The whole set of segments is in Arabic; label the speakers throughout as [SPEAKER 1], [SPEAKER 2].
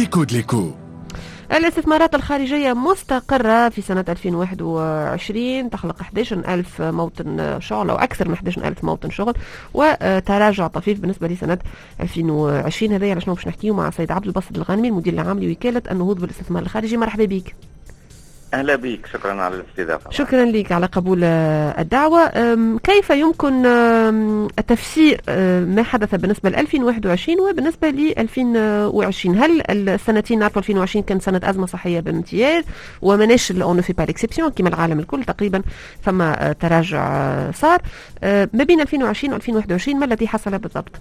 [SPEAKER 1] ليكو دليكو.
[SPEAKER 2] الاستثمارات الخارجية مستقرة في سنة 2021 تخلق 11,000 موطن شغل أو أكثر من 11,000 موطن شغل، وتراجع طفيف بالنسبة لسنة 2020. هذا على شنو باش نحكيه مع السيد عبد الباسط الغانمي المدير العام لوكالة النهوض بالاستثمار الخارجي. مرحبا بك.
[SPEAKER 3] أهلا بك، شكرا على الاستضافة.
[SPEAKER 2] شكرا لك على قبول الدعوة. كيف يمكن تفسير ما حدث بالنسبة ل 2021 وبالنسبة ل 2020؟ هل السنتين نعرفوا 2020 كانت سنة أزمة صحية بامتياز ومناش اون نو في با ليكسيبسيون كما العالم الكل تقريبا، ثم تراجع صار ما بين 2020 و 2021، ما الذي حصل بالضبط؟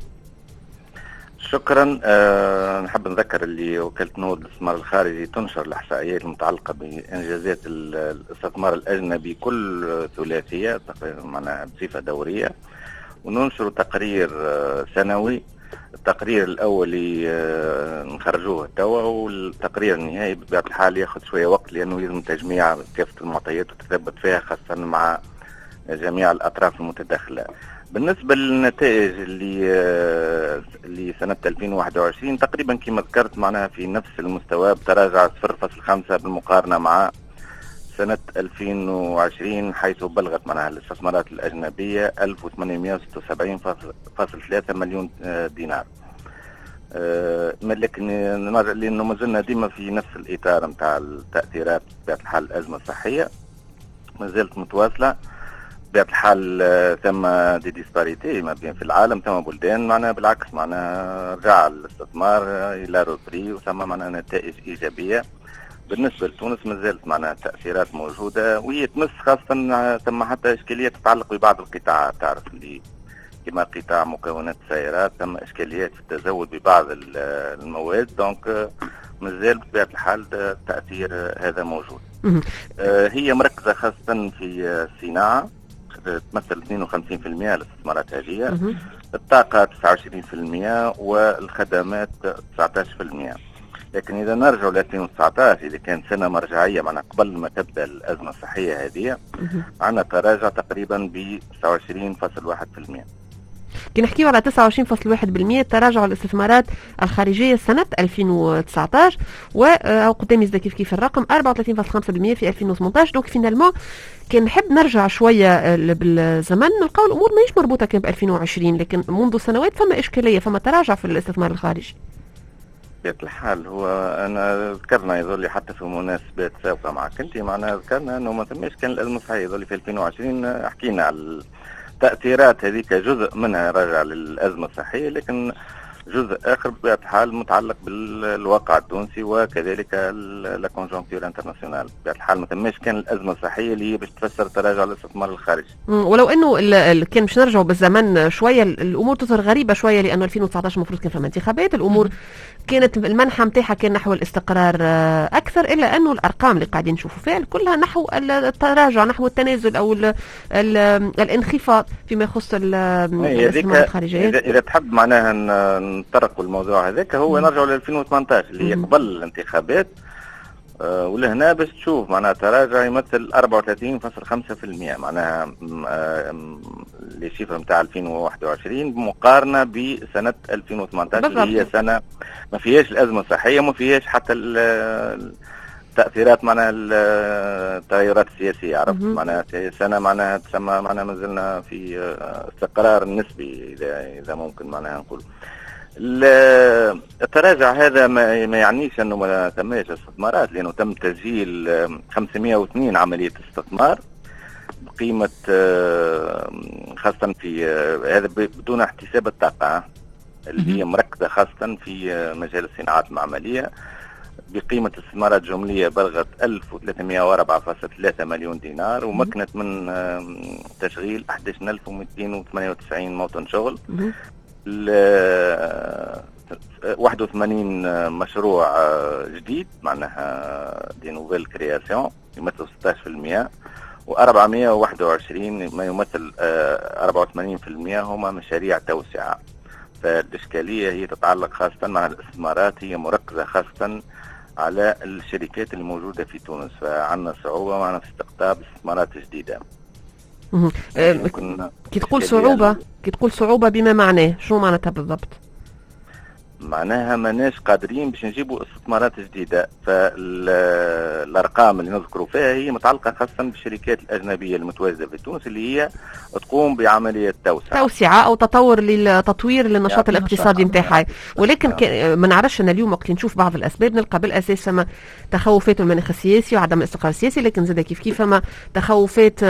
[SPEAKER 3] شكرا. نحب نذكر اللي وكالة النهوض بالاستثمار الخارجي تنشر الإحصائيات المتعلقة بإنجازات الاستثمار الأجنبي كل ثلاثية تقريبا معناها بصفة دورية، وننشر تقرير سنوي. التقرير الأولي نخرجوه توا، والتقرير النهائي بطبيعة الحال ياخذ شوية وقت لأنه لازم تجميع كافة المعطيات وتثبت فيها خاصة مع جميع الأطراف المتداخلة. بالنسبة للنتائج اللي سنة 2021 تقريبا كما ذكرت معناها في نفس المستوى بتراجع 0.5 بالمقارنة مع سنة 2020، حيث بلغت معناها الاستثمارات الأجنبية 1876.3 مليون دينار. لكن لأنه ما زلنا ديما في نفس الإطار متاع التأثيرات بطبيعة الحال الأزمة الصحية ما زالت متواصلة. بطبيعة الحال ثم دي ديسباريتي ما بين في العالم، ثم بلدان معناها بالعكس معناها رجع الاستثمار إلى روبري وثم معناها نتائج إيجابية. بالنسبة لتونس ما زالت معناها التأثيرات موجودة، وهي تمس خاصة ثم حتى إشكاليات تتعلق ببعض القطاعات، تعرف اللي كما قطاع مكونات السيارات ثم إشكاليات في التزود ببعض المواد، دونك ما زال بطبيعة الحال التأثير هذا موجود. هي مركزة خاصة في الصناعة تمثل 52% الاستثمارات هذه، الطاقة 29% والخدمات 19%. لكن إذا نرجع ل 2019 إذا كانت سنة مرجعية معنا قبل ما تبدأ الأزمة الصحية هذه، عندنا تراجع تقريبا ب 29.1%.
[SPEAKER 2] كي نحكيو على 29.1% تراجع الاستثمارات الخارجية سنة 2019، وقدامي زاد كيف الرقم 34.5% في 2018. دونك فينالمون كان نحب نرجع شوية بالزمن نلقاو الأمور ماهيش مربوطة كان ب 2020، لكن منذ سنوات فما إشكالية، فما تراجع في الاستثمار الخارجي.
[SPEAKER 3] بطبيعة الحال هو أنا ذكرنا يظل حتى في مناسبات سابقة معك أنت معنا ذكرنا أنه ما تمش كان الأزمة الصحية يظل في 2020 حكينا على التأثيرات هذيك، جزء منها راجع للأزمة الصحية لكن جزء آخر بطبيعة الحال متعلق بالواقع التونسي وكذلك لا كونجونكتور انترناسيونال. بطبيعة الحال ما تمش كان الأزمة الصحية اللي هي باش تفسر تراجع الاستثمار الخارجي.
[SPEAKER 2] ولو انه كان باش نرجعوا بالزمن شويه الامور تظهر غريبه شويه، لانه 2019 المفروض كان فما انتخابات، الامور كانت المنحى نتاعها كان نحو الاستقرار اكثر، الا انه الارقام اللي قاعدين نشوفوا فيها كلها نحو التراجع، نحو التنازل او الانخفاض فيما يخص الاستثمار الخارجي.
[SPEAKER 3] اذا تحب معناها نطرقوا الموضوع هذاك هو نرجعوا ل 2018 اللي هي قبل الانتخابات، ولهنا باش تشوف معناها تراجع يمثل 34.5% معناها لي شيفر نتاع 2021 بمقارنه بسنه 2018 اللي هي سنه ما فيهاش الازمه الصحيه وما فيهاش حتى التاثيرات معناها التغيرات السياسيه، عرفت معناها سنه معناها تسمى معناها ما زلنا في استقرار نسبي اذا ممكن معناها نقول. التراجع هذا ما يعنيش انه ما تمش استثمارات، لانه تم تسجيل 502 عمليه استثمار بقيمه خاصه في هذا بدون احتساب الطاقه اللي هي مركزه خاصه في مجال الصناعات المعمليه بقيمه استثمارات جمليه بلغت 1304.3 مليون دينار، ومكنت من تشغيل 11298 موطن شغل، 81 مشروع جديد معناها دي نوفيل كرياسيون يمثل 16%، و421 ما يمثل 84% هما مشاريع توسعة. فالإشكالية هي تتعلق خاصة مع الاستثمارات، هي مركزة خاصة على الشركات الموجودة في تونس، فعندنا صعوبة معنا في استقطاب استثمارات جديدة.
[SPEAKER 2] كي تقول صعوبة بما معناه شو معناتها بالضبط؟
[SPEAKER 3] معناها ماناش قادرين باش نجيبوا استثمارات جديده. فالارقام اللي نذكروا فيها هي متعلقه خاصه بالشركات الاجنبيه المتواجده في تونس اللي هي تقوم بعمليه توسعه
[SPEAKER 2] او تطور للتطوير للنشاط الاقتصادي نتاعها. ولكن ما نعرفش انا اليوم وقت نشوف بعض الاسباب نلقى بالاساس فما تخوفات من المناخ السياسي وعدم الاستقرار السياسي، لكن زاد كيف فما تخوفات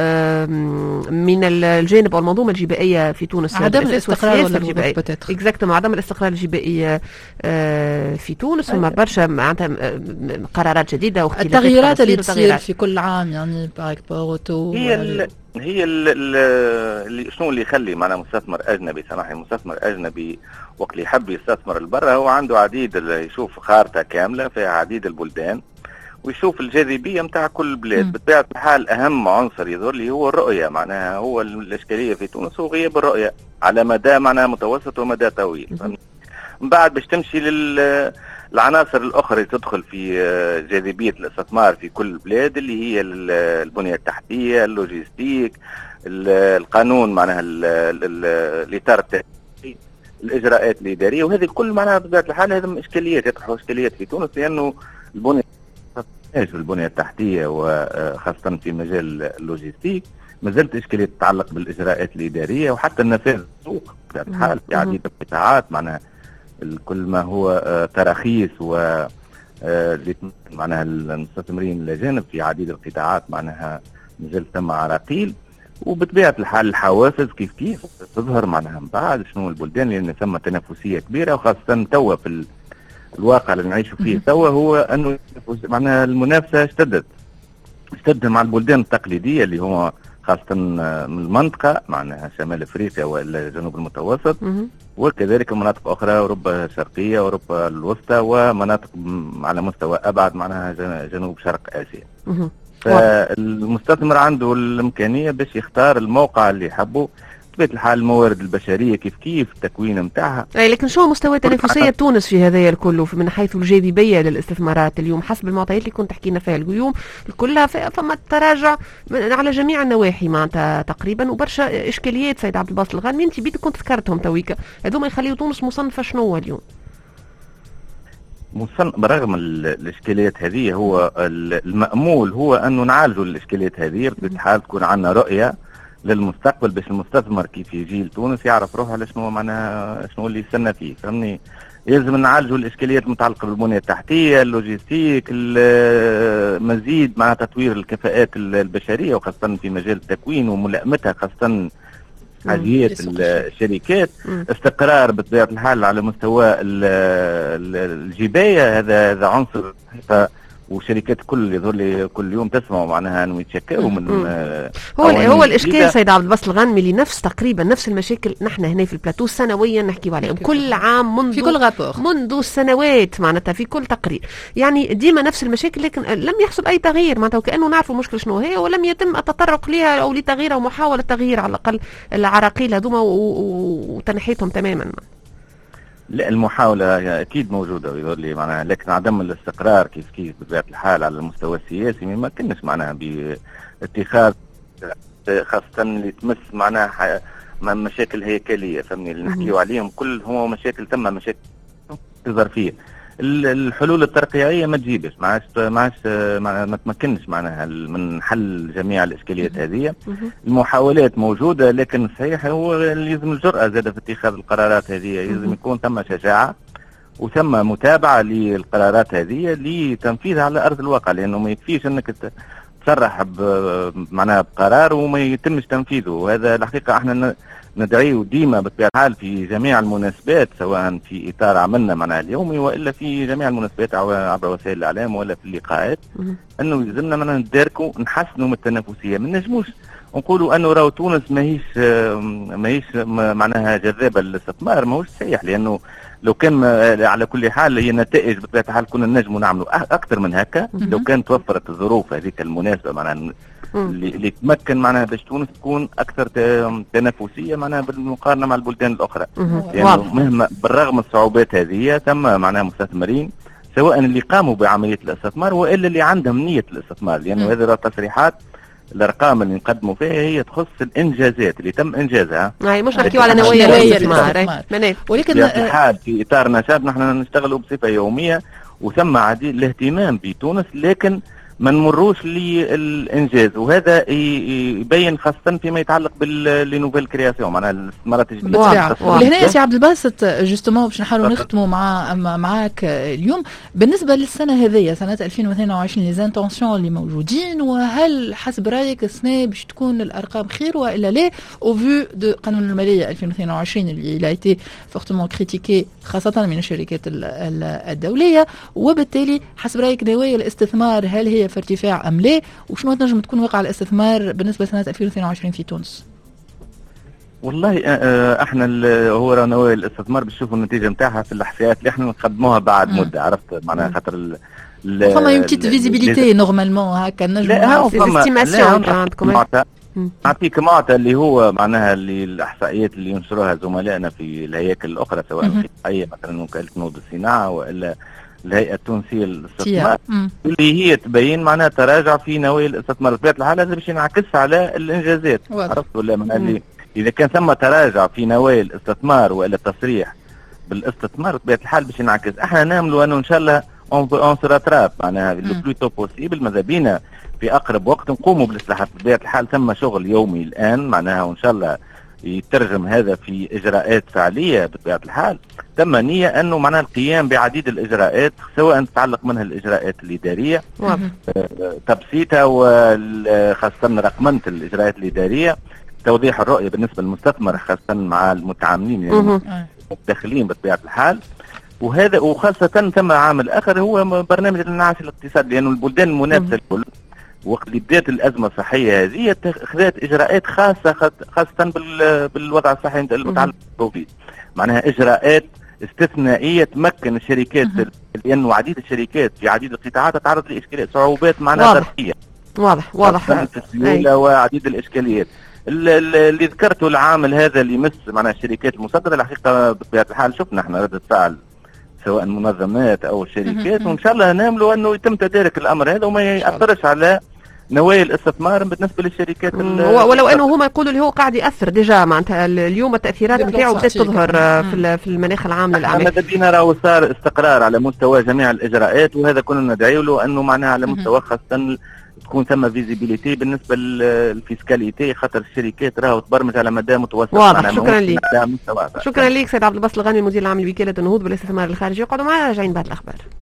[SPEAKER 2] من الجانب او المنظومه الجبائيه في تونس،
[SPEAKER 1] عدم الاستقرار
[SPEAKER 2] الجبائي اكزاكتومون، عدم الاستقرار الجبائي في تونس. وما برشا معناتها قرارات جديده واختلافات،
[SPEAKER 1] التغييرات اللي تصير في كل عام يعني باغ
[SPEAKER 3] هي اللي شنو اللي يخلي معنا مستثمر اجنبي، سامحني، مستثمر اجنبي وقت اللي يحب يستثمر لبرا هو عنده عديد، يشوف خارطه كامله فيها عديد البلدان ويشوف الجاذبيه نتاع كل بلاد. بطبيعه الحال اهم عنصر يظهر لي هو الرؤيه، معناها هو الاشكاليه في تونس هو غياب الرؤيه على مدى معناها متوسط ومدى طويل. من بعد باش تمشي العناصر الاخرى اللي تدخل في جاذبيه الاستثمار في كل البلاد اللي هي البنيه التحتيه، اللوجيستيك، القانون معناها الاطار التنفيذي، الاجراءات الاداريه، وهذه الكل معناها بطبيعه الحال هذه اشكاليات، يطرحوا اشكاليات في تونس لانه البنيه التحتيه وخاصه في مجال اللوجيستيك ما زالت اشكاليه تتعلق بالاجراءات الاداريه وحتى النفاذ السوق بطبيعه الحال في عديد القطاعات، معناها كل ما هو تراخيص و معناها المستثمرين الاجانب في عديد القطاعات معناها مازال ثم عراقيل. وبطبيعه الحال الحوافز كيف تظهر معناها من بعد شنو البلدان لان ثم تنافسيه كبيره، وخاصه توا في الواقع اللي نعيشوا فيه توا هو انه معناها المنافسه اشتدت مع البلدان التقليديه اللي هو خاصة من المنطقة معناها شمال افريقيا والا جنوب المتوسط، وكذلك مناطق اخرى اوروبا الشرقية واوروبا الوسطى ومناطق على مستوى ابعد معناها جنوب شرق اسيا. فالمستثمر عنده الامكانية باش يختار الموقع اللي يحبه، بطبيعة الحال الموارد البشرية كيف التكوين نتاعها.
[SPEAKER 2] لكن شو مستوى تنافسية تونس في هذايا الكل من حيث الجاذبية للاستثمارات اليوم حسب المعطيات اللي كنت حكينا فيها اليوم كلها فما تراجع على جميع النواحي معناتها تقريبا، وبرشا اشكاليات. سيد عبد الباسط الغانمي انت بيدك كنت ذكرتهم تويكا، هذوما يخليوا تونس مصنفة شنو اليوم؟
[SPEAKER 3] برغم الاشكاليات هذه هو المأمول هو انه نعالجوا الاشكاليات هذه، بطبيعة الحال تكون عندنا رؤية للمستقبل باش المستثمر كيف يجي لتونس يعرف روحه على شنو معناها شنو اللي يستنى فيه، فهمني. يلزم نعالجوا الاشكاليات المتعلقه بالبنيه التحتيه، اللوجيستيك، مزيد مع تطوير الكفاءات البشريه وخاصه في مجال التكوين وملائمتها خاصه حاجيات الشركات، استقرار بطبيعه الحال على مستوى الجبايه، هذا عنصر. وشركات كل يظهر لي كل يوم تسمعوا معناها انه يتشكاوا من
[SPEAKER 2] هو الاشكال سيد عبد الباسط الغانمي اللي تقريبا نفس المشاكل نحن هنا في البلاتو سنويا نحكيوا عليهم كل عام
[SPEAKER 1] في كل غابور
[SPEAKER 2] منذ سنوات معناتها في كل تقرير، يعني ديما نفس المشاكل، لكن لم يحصل اي تغيير معناتها وكانه نعرفوا المشكله شنو هي ولم يتم التطرق لها او لتغييرها ومحاوله تغيير على الاقل العراقيل هذوما وتنحيتهم تماما.
[SPEAKER 3] لا المحاولة أكيد موجودة ويظهر لي معناها، لكن عدم الاستقرار كيف بطبيعة الحال على المستوى السياسي ما كناش معناها باتخاظ خاصة اللي تمس معناها مشاكل هيكلية، فهمني اللي نحكيوا عليهم كل هم مشاكل ثم مشاكل تظهر فيه. الحلول الترقيعية ما تجيبش ما تمكنش معناها من حل جميع الإشكاليات هذه. المحاولات موجودة لكن صحيح هو يلزم الجرأة زادة في اتخاذ القرارات هذه، يلزم يكون ثم شجاعة وثم متابعة للقرارات هذه لتنفيذها على أرض الواقع، لأنه ما يكفيش أنك تصرح معناها بقرار وما يتمش تنفيذه. وهذا الحقيقة احنا ندعيه ديما بطبيعة الحال في جميع المناسبات سواء في إطار عملنا معناها اليومي وإلا في جميع المناسبات عبر وسائل الإعلام ولا في اللقاءات، أنه يلزمنا معناها نداركوا نحسنوا من التنافسية. ما نجموش نقولوا أنه راهو تونس ماهيش معناها جذابة للاستثمار، ماهوش صحيح، لأنه لو كان على كل حال هي نتائج بطبيعة الحال كنا نجموا نعملوا أكثر من هكا لو كان توفرت الظروف هذيك المناسبة معناها اللي تمكن معناها باش تونس تكون اكثر تنافسيه معناها بالمقارنه مع البلدان الاخرى. يعني مهما بالرغم من الصعوبات هذه ثم معناها مستثمرين سواء اللي قاموا بعمليه الاستثمار والا اللي عندهم نيه الاستثمار، لانه هذه تصريحات الارقام اللي نقدموا فيها هي تخص الانجازات اللي تم انجازها.
[SPEAKER 2] مش نحكيو على نوايا الاستثمار.
[SPEAKER 1] ولكن
[SPEAKER 3] الحال في اطار نشاط نحن نشتغلوا بصفه يوميه، وثم عديد الاهتمام بتونس، لكن ما نمروش للانجاز، وهذا يبين خاصه فيما يتعلق بالنوفيل كرياسيون، معناها الاستثمارات الجديده.
[SPEAKER 1] ولهنا يا سي عبد الباسط جوستومون باش نحاولوا نختموا معاك اليوم بالنسبه للسنه هذه سنه 2022 لي زانتونسيون اللي موجودين، وهل حسب رايك السنه باش تكون الارقام خير والا لا او فيو دو قانون الماليه 2022 اللي لا ايتي فورتمون كريتيكي خاصه من الشركات الدوليه، وبالتالي حسب رايك نوايا الاستثمار هل هي في ارتفاع ام لا، وشنو تنجم تكون واقع الاستثمار بالنسبه لسنه 2022 في تونس؟
[SPEAKER 3] والله احنا هو نوايا الاستثمار بنشوفوا النتيجه نتاعها في الاحصائيات اللي احنا نقدموها بعد مده، عرفت معناها خاطر
[SPEAKER 1] فما يمكن فيزيبيليتي نورمالمون هكا
[SPEAKER 3] نجم نعطيك معطى اللي هو معناها اللي الاحصائيات اللي ينشروها زملائنا في الهياكل الاخرى سواء في مثلا وكاله نهوض الصناعه والا الهيئة التونسية للاستثمار، اللي هي تبين معناها تراجع في نوايا الاستثمار. بطبيعة الحال هذا باش ينعكس على الانجازات، عرفت ولا؟ من اللي اذا كان ثم تراجع في نوايا الاستثمار والا التصريح بالاستثمار بطبيعة الحال باش ينعكس. احنا ناملوا انه ان شاء الله اون سراتراب معناها لو بلوتو بوسيبل، ماذا بينا في اقرب وقت نقوموا بالاصلاحات. بطبيعة الحال ثم شغل يومي الان معناها، وان شاء الله يترجم هذا في اجراءات فعليه. بطبيعه الحال تم نيه انه معناها القيام بعديد الاجراءات سواء تتعلق منها الاجراءات الاداريه تبسيطها وخاصه رقمنه الاجراءات الاداريه، توضيح الرؤيه بالنسبه للمستثمر خاصه مع المتعاملين يعني المدخلين بطبيعه الحال. وهذا وخاصه ثم عامل اخر هو برنامج الانعاش الاقتصادي، لانه البلدان المنافسه الكل وقت اللي بدات الازمه الصحيه هذه اخذت اجراءات خاصه بالوضع الصحي المتعلق بالكوفيد، معناها اجراءات استثنائيه تمكن الشركات، لانه عديد الشركات في عديد القطاعات تتعرض لاشكاليات صعوبات معناها ظرفيه.
[SPEAKER 2] واضح
[SPEAKER 3] في السيوله وعديد الاشكاليات اللي ذكرته. العامل هذا اللي يمس معناها الشركات المصدره، الحقيقه بطبيعه الحال شفنا احنا رده فعل سواء المنظمات او الشركات، وان شاء الله ناملوا انه يتم تدارك الامر هذا وما ياثرش على نوايا الاستثمار بالنسبه للشركات.
[SPEAKER 2] ولو انه هما يقولوا اللي هو قاعد ياثر ديجا معناتها اليوم التاثيرات نتاعو بدات تظهر في المناخ العام للاعمال.
[SPEAKER 3] ماذا بينا راهو صار استقرار على مستوى جميع الاجراءات، وهذا كنا ندعي له انه معناها على مستوى خاصه تكون ثم فيزيبيليتي بالنسبه للفيسكاليتي، خاطر الشركات راهو تبرمج على مدى متوسط.
[SPEAKER 2] واضح. شكرا لك سيد عبد الباسط الغاني المدير العام لوكاله النهوض بالاستثمار الخارجي. اقعدوا معنا راجعين بعد الاخبار.